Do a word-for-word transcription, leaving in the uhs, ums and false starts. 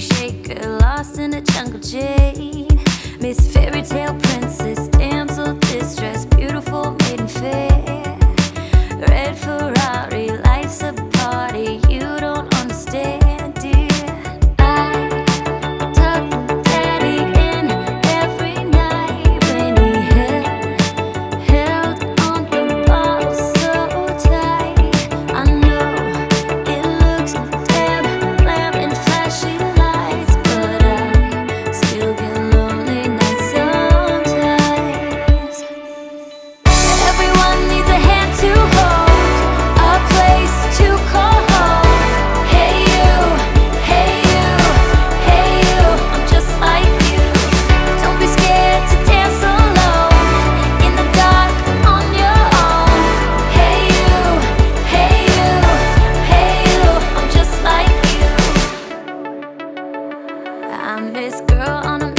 shaker, lost in a jungle jade. Miss fairy tale princess, damsel distress, beautiful maiden fair. Red Ferrari, life's a party you don't understand, dear. I tuck daddy in every night when he held, held on the ball so tight. I know it looks damn glam and flashy lights, but I still get lonely nights sometimes. Everyone needs a hand to hold, a place to call home. Hey you, hey you, hey you, I'm just like you. Don't be scared to dance alone in the dark on your own. Hey you, hey you, hey you, I'm just like you. I'm this girl on a